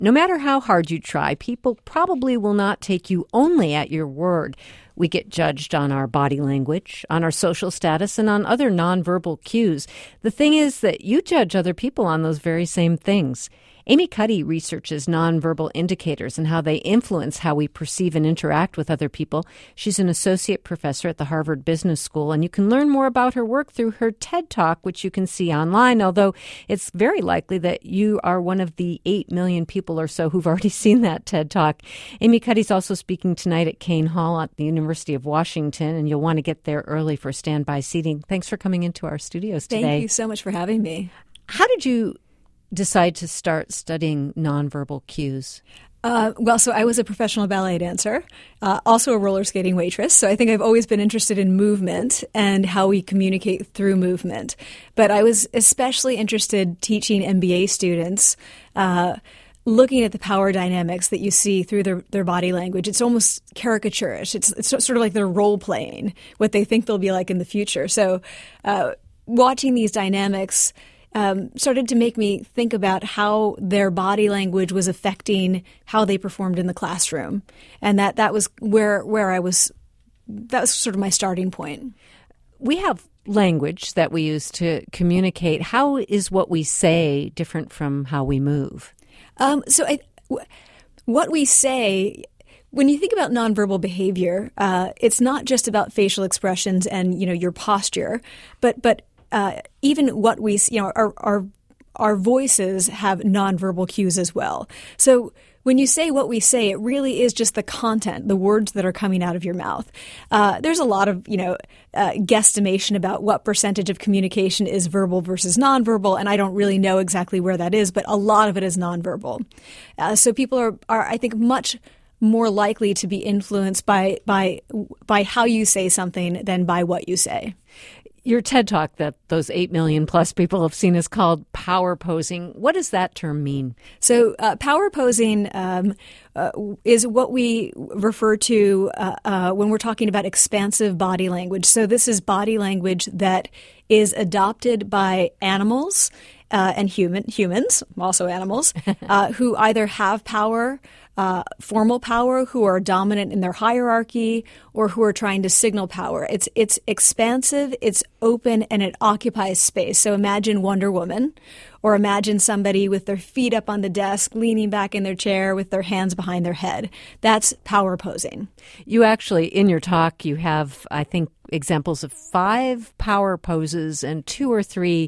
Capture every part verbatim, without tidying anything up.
no matter how hard you try, people probably will not take you only at your word. We get judged on our body language, on our social status, and on other nonverbal cues. The thing is that you judge other people on those very same things. Amy Cuddy researches nonverbal indicators and how they influence how we perceive and interact with other people. She's an associate professor at the Harvard Business School, and you can learn more about her work through her TED Talk, which you can see online, although it's very likely that you are one of the eight million people or so who've already seen that TED Talk. Amy Cuddy's also speaking tonight at Kane Hall at the University of Washington, and you'll want to get there early for standby seating. Thanks for coming into our studios today. Thank you so much for having me. How did you decide to start studying nonverbal cues? Uh, well, so I was a professional ballet dancer, uh, also a roller skating waitress. So I think I've always been interested in movement and how we communicate through movement. But I was especially interested teaching M B A students, uh, looking at the power dynamics that you see through their, their body language. It's almost caricaturish. It's, it's sort of like they're role playing what they think they'll be like in the future. So uh, watching these dynamics Um, started to make me think about how their body language was affecting how they performed in the classroom. And that, that was where where I was, that was sort of my starting point. We have language that we use to communicate. How is what we say different from how we move? Um, so I, w- what we say, when you think about nonverbal behavior, uh, it's not just about facial expressions and, you know, your posture, but but Uh, even what we, you know, our, our our voices have nonverbal cues as well. So when you say what we say, it really is just the content, the words that are coming out of your mouth. Uh, there's a lot of, you know, uh, guesstimation about what percentage of communication is verbal versus nonverbal, and I don't really know exactly where that is, but a lot of it is nonverbal. Uh, so people are, are, I think, much more likely to be influenced by by by how you say something than by what you say. Your TED Talk that those eight million plus people have seen is called power posing. What does that term mean? So uh, power posing um, uh, is what we refer to uh, uh, when we're talking about expansive body language. So this is body language that is adopted by animals uh, and human humans, also animals, uh, who either have power, Uh, formal power, who are dominant in their hierarchy, or who are trying to signal power. It's it's expansive, it's open, and it occupies space. So imagine Wonder Woman, or imagine somebody with their feet up on the desk, leaning back in their chair with their hands behind their head. That's power posing. You actually, in your talk, you have, I think, examples of five power poses and two or three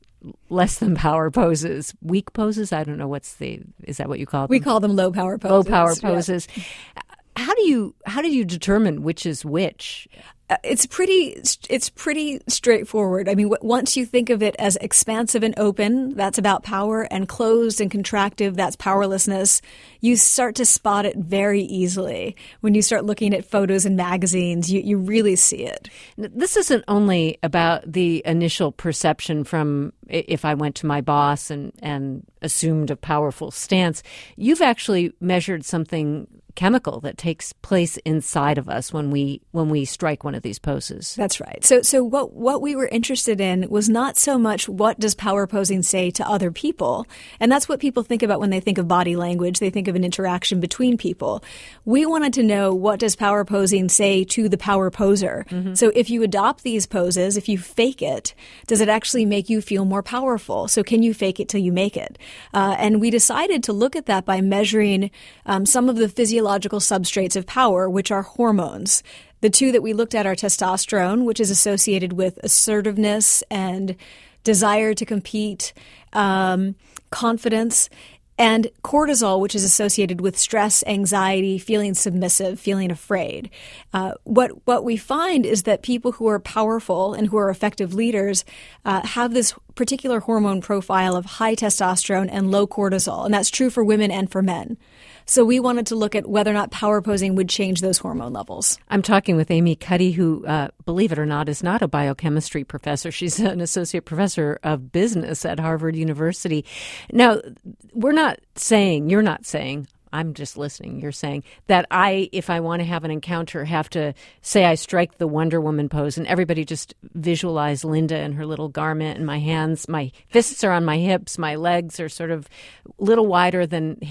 less than power poses, weak poses. I don't know what's the, is that what you call them? We call them low power poses. Low power yeah. poses. How do you, how do you determine which is which? Uh, it's pretty, it's pretty straightforward. I mean, w- once you think of it as expansive and open, that's about power, and closed and contractive, that's powerlessness. You start to spot it very easily. When you start looking at photos in magazines, you, you really see it. This isn't only about the initial perception from if I went to my boss and, and assumed a powerful stance. You've actually measured something chemical that takes place inside of us when we when we strike one of these poses. That's right. So so what what we were interested in was not so much what does power posing say to other people, and that's what people think about when they think of body language. They think of an interaction between people. We wanted to know, what does power posing say to the power poser? Mm-hmm. So if you adopt these poses, if you fake it, does it actually make you feel more powerful? So can you fake it till you make it? Uh, and we decided to look at that by measuring um, some of the physiological substrates of power, which are hormones. The two that we looked at are testosterone, which is associated with assertiveness and desire to compete, um, confidence, and cortisol, which is associated with stress, anxiety, feeling submissive, feeling afraid. Uh, what what we find is that people who are powerful and who are effective leaders uh, have this particular hormone profile of high testosterone and low cortisol, and that's true for women and for men. So we wanted to look at whether or not power posing would change those hormone levels. I'm talking with Amy Cuddy, who, uh, believe it or not, is not a biochemistry professor. She's an associate professor of business at Harvard University. Now, we're not saying, you're not saying, I'm just listening, you're saying that I, if I want to have an encounter, have to say I strike the Wonder Woman pose, and everybody just visualize Linda in her little garment, and my hands, my fists are on my hips, my legs are sort of a little wider than hip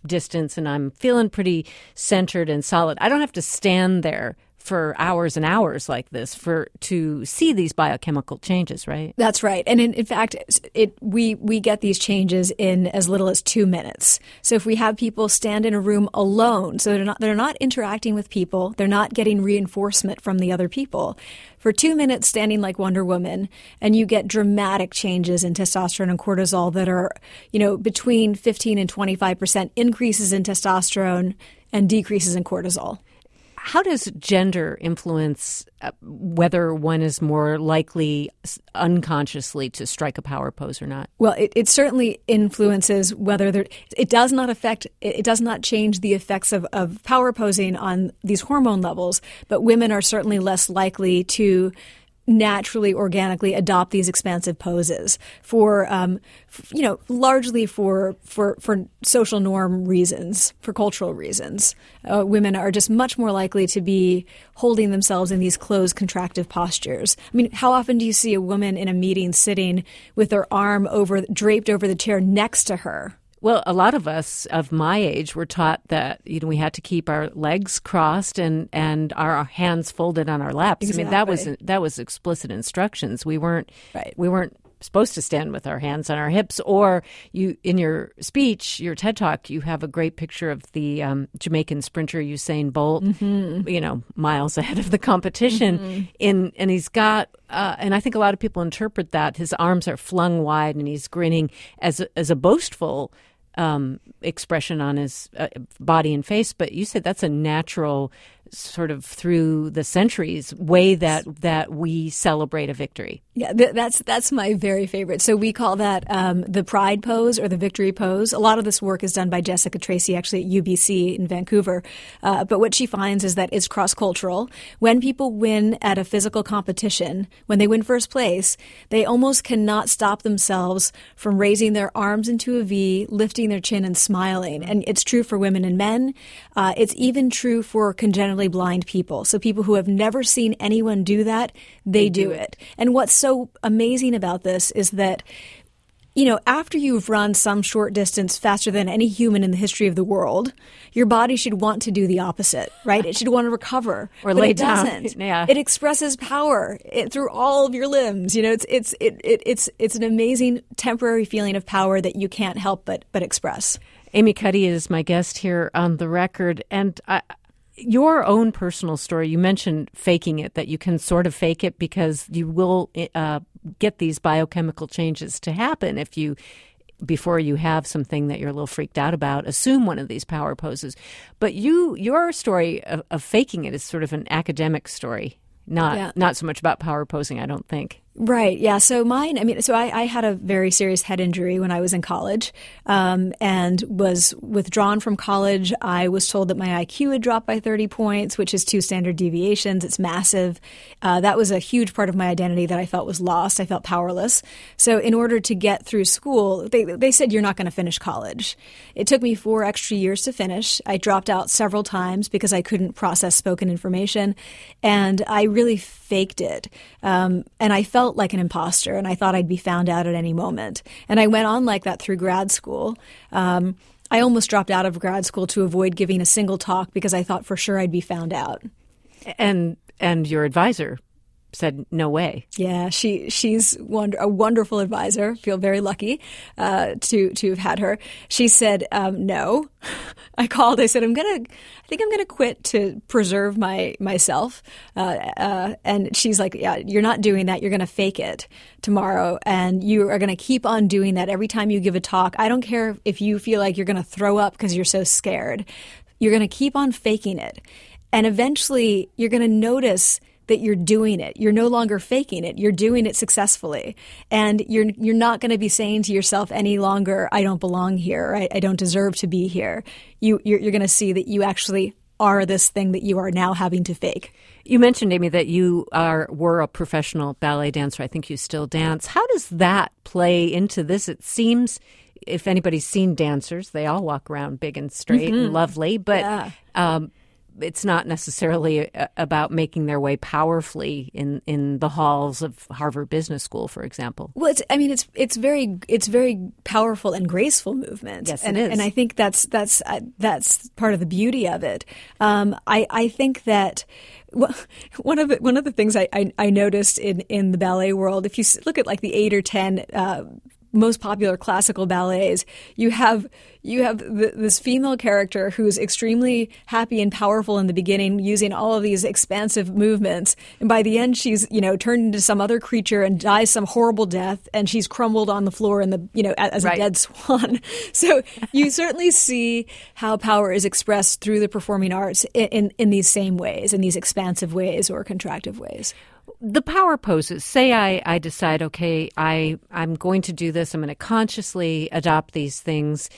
distance and I'm feeling pretty centered and solid, I don't have to stand there for hours and hours like this for to see these biochemical changes, right? That's right. And in, in fact, it we we get these changes in as little as two minutes. So if we have people stand in a room alone, so they're not they're not interacting with people, they're not getting reinforcement from the other people. For two minutes standing like Wonder Woman, and you get dramatic changes in testosterone and cortisol that are, you know, between fifteen and twenty-five percent increases in testosterone and decreases in cortisol. How does gender influence uh, whether one is more likely unconsciously to strike a power pose or not? Well, it, it certainly influences whether there, it does not affect, it does not change the effects of, of power posing on these hormone levels, but women are certainly less likely to naturally, organically adopt these expansive poses for, um, f- you know, largely for, for, for social norm reasons, for cultural reasons. Uh, women are just much more likely to be holding themselves in these closed, contractive postures. I mean, how often do you see a woman in a meeting sitting with her arm over, draped over the chair next to her? Well, a lot of us of my age were taught that, you know, we had to keep our legs crossed and, and our hands folded on our laps. Exactly. I mean, that was that was explicit instructions. We weren't right. we weren't supposed to stand with our hands on our hips. Or you, in your speech, your TED Talk, you have a great picture of the um, Jamaican sprinter Usain Bolt, mm-hmm. you know, miles ahead of the competition. Mm-hmm. In and he's got, uh, and I think a lot of people interpret that his arms are flung wide and he's grinning as a, as a boastful Um, expression on his uh, body and face, but you said that's a natural sort of through the centuries way that that we celebrate a victory. Yeah, th- that's that's my very favorite. So we call that um, the pride pose or the victory pose. A lot of this work is done by Jessica Tracy, actually at U B C in Vancouver. Uh, but what she finds is that it's cross-cultural. When people win at a physical competition, when they win first place, they almost cannot stop themselves from raising their arms into a V, lifting their chin and smiling. And it's true for women and men. Uh, it's even true for congenitally blind people. So people who have never seen anyone do that, they, they do, do it. it. And what's so amazing about this is that, you know, after you've run some short distance faster than any human in the history of the world, your body should want to do the opposite, right? It should want to recover. Or but lay it down. Doesn't. Yeah. It expresses power it, through all of your limbs. You know, it's it's it, it it's it's an amazing temporary feeling of power that you can't help but but express. Amy Cuddy is my guest here on The Record, and I your own personal story, you mentioned faking it, that you can sort of fake it because you will uh, get these biochemical changes to happen if you, before you have something that you're a little freaked out about, assume one of these power poses. But you, your story of, of faking it is sort of an academic story, not yeah. not so much about power posing, I don't think. Right. Yeah. So mine, I mean, so I, I had a very serious head injury when I was in college um, and was withdrawn from college. I was told that my I Q had dropped by thirty points, which is two standard deviations. It's massive. Uh, that was a huge part of my identity that I felt was lost. I felt powerless. So in order to get through school, they, they said, you're not going to finish college. It took me four extra years to finish. I dropped out several times because I couldn't process spoken information. And I really faked it. Um, and I felt like an imposter, and I thought I'd be found out at any moment. And I went on like that through grad school. Um, I almost dropped out of grad school to avoid giving a single talk because I thought for sure I'd be found out. And and your advisor said, no way. Yeah, she she's wonder, a wonderful advisor. Feel very lucky uh, to to have had her. She said, um, no. I called. I said, I'm gonna. I think I'm gonna quit to preserve my myself. Uh, uh, and she's like, yeah, you're not doing that. You're gonna fake it tomorrow, and you are gonna keep on doing that every time you give a talk. I don't care if you feel like you're gonna throw up because you're so scared. You're gonna keep on faking it, and eventually you're gonna notice that you're doing it. You're no longer faking it. You're doing it successfully. And you're you're not going to be saying to yourself any longer, I don't belong here. I, I don't deserve to be here. You, you're, you're going to see that you actually are this thing that you are now having to fake. You mentioned, Amy, that you are were a professional ballet dancer. I think you still dance. How does that play into this? It seems, if anybody's seen dancers, they all walk around big and straight mm-hmm. and lovely. But yeah. um, it's not necessarily a, about making their way powerfully in, in the halls of Harvard Business School, for example. Well, it's, I mean, it's it's very it's very powerful and graceful movement. Yes, and, it is. And I think that's that's uh, that's part of the beauty of it. Um, I I think that. Well, one of the one of the things I, I, I noticed in, in the ballet world, if you look at like the eight or ten uh, most popular classical ballets, you have you have the, this female character who's extremely happy and powerful in the beginning, using all of these expansive movements, and by the end, she's you know turned into some other creature and dies some horrible death, and she's crumbled on the floor in the you know as right. a dead swan. So you certainly see how power is expressed through the performing arts in, in in these same ways, in these expansive ways or contractive ways. The power poses, say I, I decide, okay, I, I'm going to do this, I'm going to consciously adopt these things.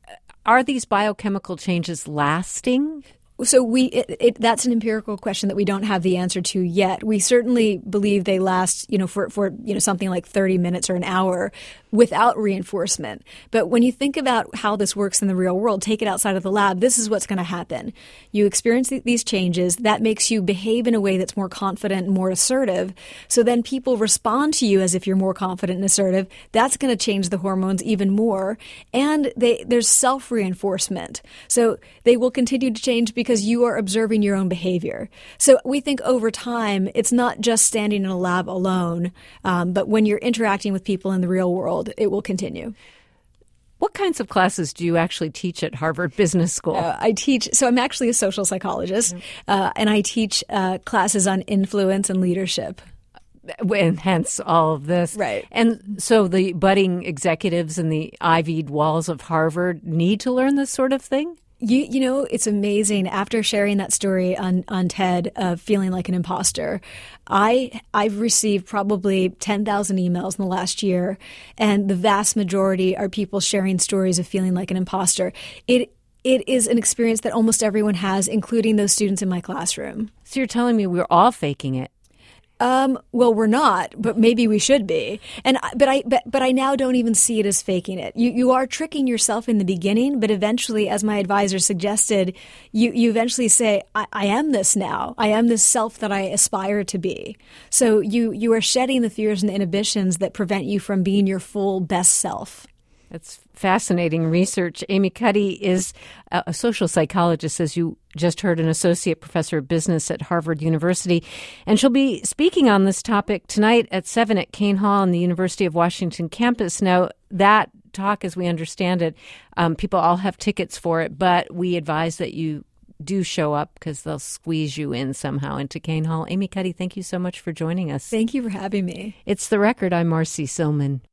Are these biochemical changes lasting? So we it, it, that's an empirical question that we don't have the answer to yet. We certainly believe they last, you know, for, for you know something like thirty minutes or an hour without reinforcement. But when you think about how this works in the real world, take it outside of the lab, this is what's going to happen. You experience th- these changes. That makes you behave in a way that's more confident and more assertive. So then people respond to you as if you're more confident and assertive. That's going to change the hormones even more. And they, there's self-reinforcement. So they will continue to change because you are observing your own behavior. So we think over time, it's not just standing in a lab alone, um, but when you're interacting with people in the real world, it will continue. What kinds of classes do you actually teach at Harvard Business School? Uh, I teach, so I'm actually a social psychologist, mm-hmm. uh, and I teach uh, classes on influence and leadership. And hence all of this. Right. And so the budding executives in the ivied walls of Harvard need to learn this sort of thing? You you know, it's amazing. After sharing that story on, on TED of feeling like an imposter, I, I've received probably ten thousand emails in the last year, and the vast majority are people sharing stories of feeling like an imposter. It It is an experience that almost everyone has, including those students in my classroom. So you're telling me we're all faking it? Um, well, we're not, but maybe we should be. And but I but, but I now don't even see it as faking it. You you are tricking yourself in the beginning, but eventually, as my advisor suggested, you you eventually say, I, I am this now. I am this self that I aspire to be. So you you are shedding the fears and inhibitions that prevent you from being your full best self. That's fascinating research. Amy Cuddy is a social psychologist, as you just heard, an associate professor of business at Harvard University. And she'll be speaking on this topic tonight at seven at Kane Hall on the University of Washington campus. Now, that talk, as we understand it, um, people all have tickets for it, but we advise that you do show up because they'll squeeze you in somehow into Kane Hall. Amy Cuddy, thank you so much for joining us. Thank you for having me. It's The Record. I'm Marcy Silman.